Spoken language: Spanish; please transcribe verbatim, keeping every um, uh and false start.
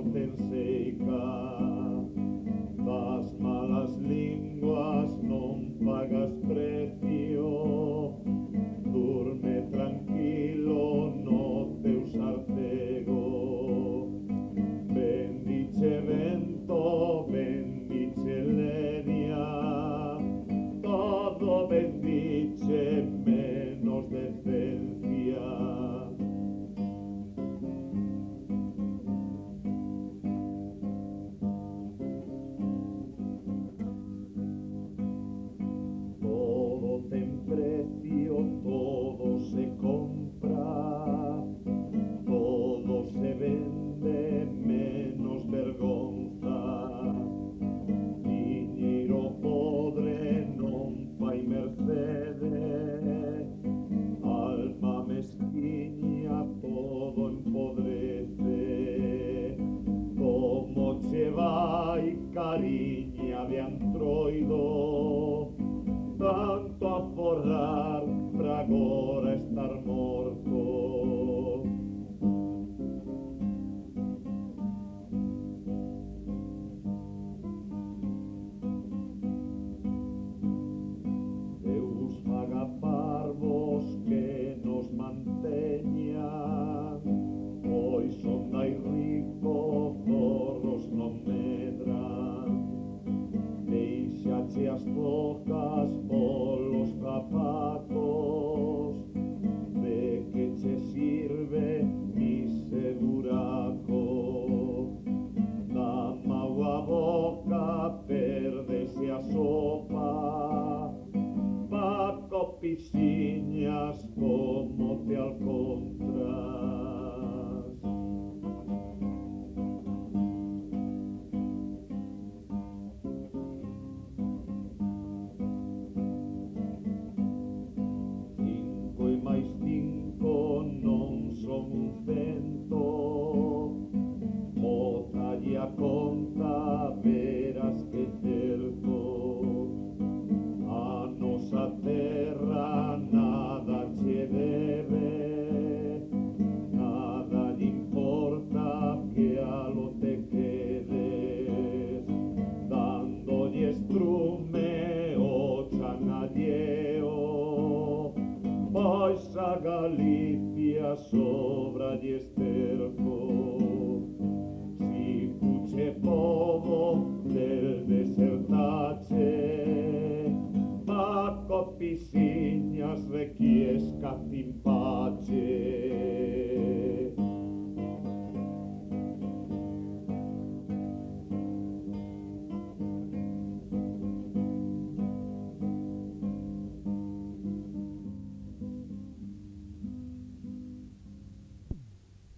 ten seica. Das malas linguas non pagas precio, durme tranquilo no teu sartego. Bendiche vento, bendiche leña, todo bendiche menos decencia. Todo ten precio, todo se compra, todo se vende menos vergonza. Diñeiro podre non fai mercede, alma mesquiña todo empodrece. Como che vai, cariña de antroido, tanto a forrar pra agora estar morto. Deus faga parvos que nos manteñan, pois son dai rico, zorros non medran. Deixache as bocas polos zapatos, de que che sirve mise buraco. Da mau a boca perdese a sopa, Paco Pisiñas como te alcontras. Cinco e máis cinco non son un cento, botalle a conta, verás que certo. A nosa terra nada che debe, nada lle importa que alo te quedes, dándolle estrume o chan alleo, pois a Galicia sobralle esterco. Si fuche pobo del desertache, Paco Pisiñas requiesca timpache.